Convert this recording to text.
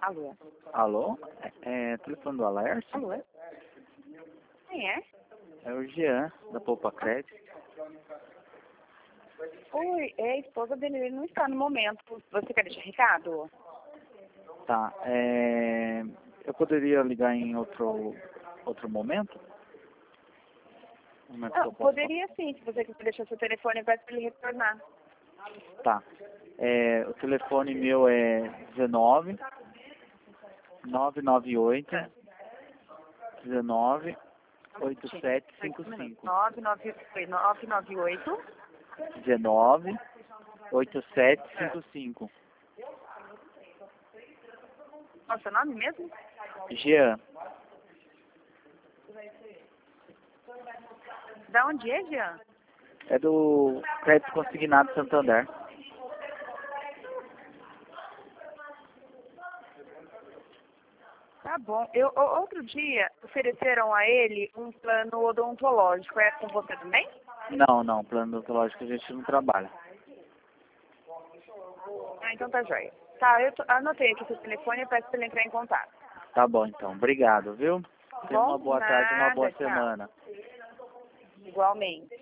Alô? Alô? Telefone do Alerce? Alô? Quem é? É o Jean, da Poupa Crédito. Oi, é a esposa dele, ele não está no momento. Você quer deixar recado? Tá, eu poderia ligar em outro momento? Um momento que eu Não, posso poderia sim, se você quiser deixar seu telefone, eu peço para ele retornar. falar? Tá. O telefone meu é 19 998 19 8755. 998 19 8755. Qual é o seu nome mesmo? Jean, Da onde é, Jean? é do Crédito Consignado Santander. Tá bom. Outro dia ofereceram a ele um plano odontológico. É com você também? Não, plano odontológico a gente não trabalha. Ah, então tá jóia. Tá, anotei aqui seu telefone e peço para ele entrar em contato. Tá bom, então. Obrigado, viu? Tenha uma Bom? boa tarde, uma boa Nada, tchau. semana. Igualmente.